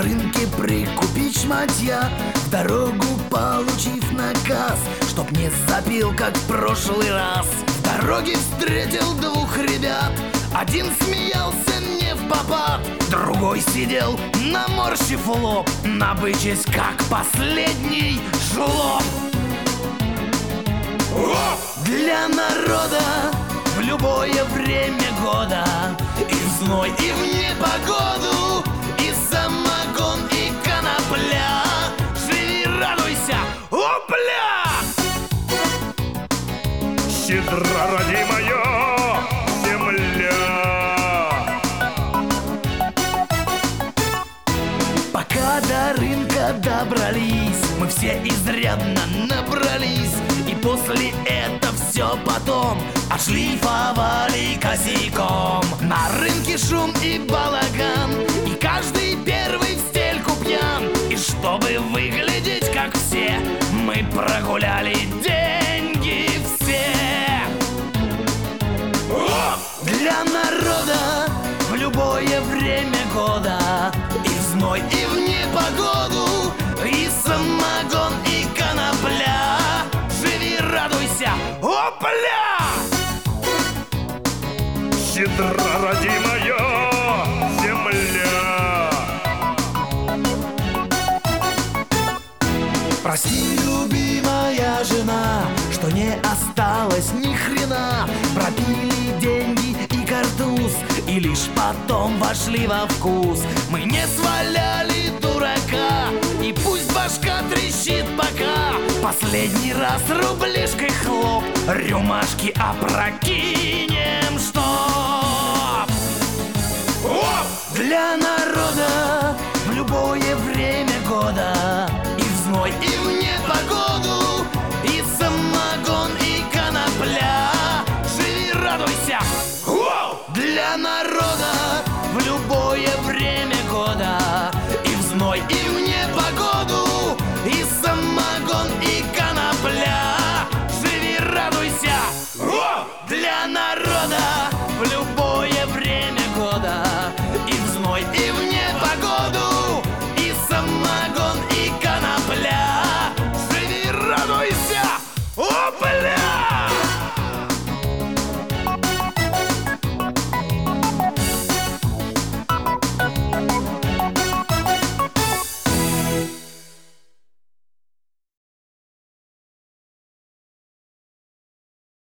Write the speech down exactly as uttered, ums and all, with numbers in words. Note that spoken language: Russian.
рынке прикупить шматья, в дорогу получив наказ, чтоб не запил, как в прошлый раз. В дороге встретил двух ребят, один смеялся не впопад, другой сидел, наморщив лоб, набычась, как последний жлоб. Для народа в любое время года, и в зной, и в непогоду, и самогон, и конопля. Живи, радуйся, опля! Щедра, родимая земля. Пока до рынка добрались, мы все изрядно набрались, и после этого все потом отшлифовали косяком. На рынке шум и балаган, и каждый первый в стельку пьян. И чтобы выглядеть как все, мы прогуляли деньги все. Для народа в любое время года, и в зной, и в непогоду, и самогон, и конопля. Живи, радуйся, опля! Щедра, родимая земля. Прости, любимая жена, что не осталось ни хрена. Пропили деньги и картуз, и лишь потом вошли во вкус. Мы не сваляли дурака, и пусть башка трещит пока. Последний раз рублишкой хлоп, рюмашки опрокинем, чтоб для народа в любое время года, и в зной, и в непогоду, и самогон, и конопля. Живи, радуйся, для народа в любое время года, и в зной, и в непогоду.